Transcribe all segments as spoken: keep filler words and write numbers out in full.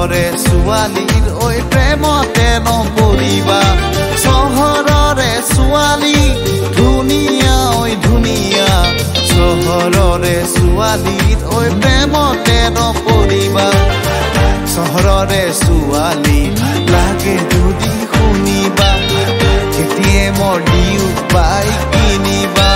চহৰৰে ছোৱালীৰ ঐ প্ৰেমতে নপৰিবা চহৰৰে ছোৱালী ধুনীয়া ঐ ধুনীয়া চহৰৰে ছোৱালীৰ ঐ প্ৰেমতে নপৰিবা চহৰৰে ছোৱালী লাগে যদি শুনিবা এটিএমৰ দিও পাই কিনিবা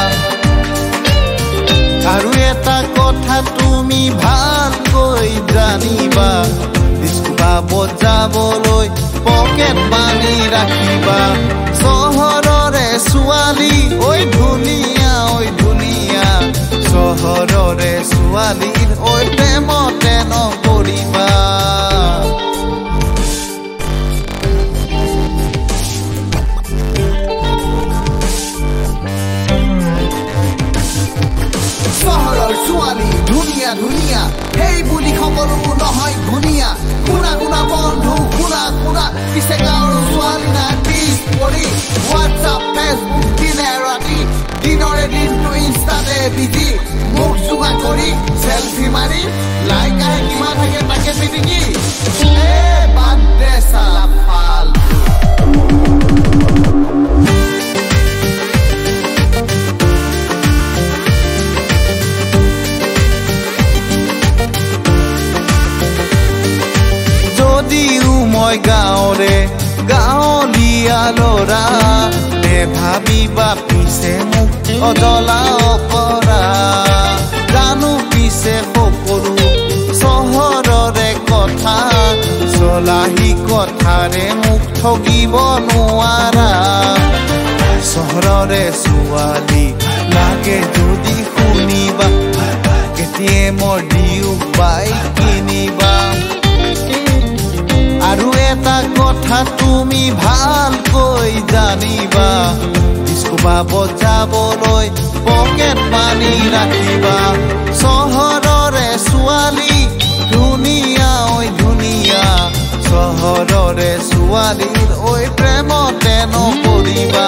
আৰু এটা কথা তুমি ভালকৈ জানিবা ডিস্কোবা বজাবলৈ পকেট মানি ৰাখিবা চহৰৰে ছোৱালী ঐ ধুনীয়া ঐ ধুনীয়া চহৰৰে ছোৱালীৰ ঐ প্ৰেমতে নপৰিবা চহৰৰ ছোৱালী ধুনীয়া ধুনীয়া সেই বুলি সকলো নহয় ধুনীয়া শুনা শুনা বন্ধু শুনা শুনা পিছে গাঁৱৰ ছোৱালী না পিছ পৰি হোৱাটছআপ ফেচবুক দিনে ৰাতি দিনৰে দিনটো ইনষ্টাতে বিজি মুখ চুমা কৰি চেলফি মাৰি লাইক আহে কিমান থাকে তাকে পিটিকি এ বাদ দে চালা ফাল্টু যদিও মই গাঁৱৰে গাঁৱলীয়া ল'ৰা নেভাবিবা পিছে মোক অজলা অকৰা জানো পিছে সকলো চহৰৰে কথা চলাহী কথাৰে মোক ঠগিব নোৱাৰা চহৰৰে ছোৱালী লাগে যদি শুনিবা এটিএমৰ দিও পাই কিনিবা আৰু এটা কথা তুমি ভালকৈ জানিবা ডিস্কোবা বজাবলৈ পকেট মানি ৰাখিবা চহৰৰে ছোৱালী ধুনীয়া ঐ ধুনীয়া চহৰৰে ছোৱালীৰ ঐ প্ৰেমতে নপৰিবা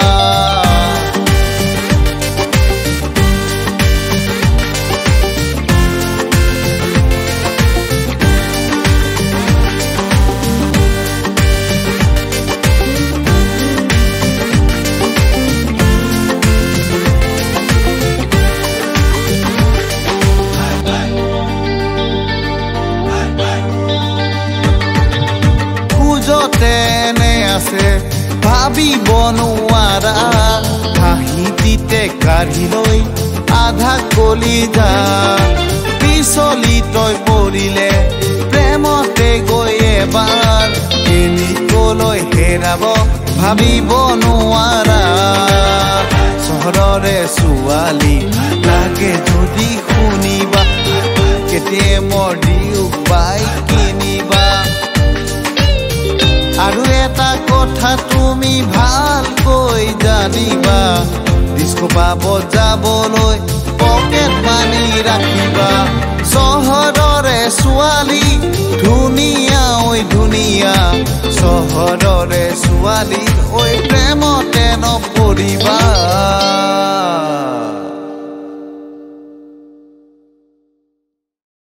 তেনে আছে ভাবিব নোৱাৰা হাঁহিতে কাঢ়ি লৈ আধা কলিজা পিছলি তই পৰিলে প্ৰেমতে গৈ এবাৰ কেনিকলৈ হেৰাব ভাবিব নোৱাৰা চহৰৰে ছোৱালী লাগে যদি শুনিবা কেতিয়ামৰ দিও পাই কিনিবা আৰু এটা কথা তুমি ভালকৈ জানিবা ডিস্কোবা বজাবলৈ পকেট মানি ৰাখিবা চহৰৰে ছোৱালী ধুনীয়া ঐ ধুনীয়া চহৰৰে ছোৱালী ঐ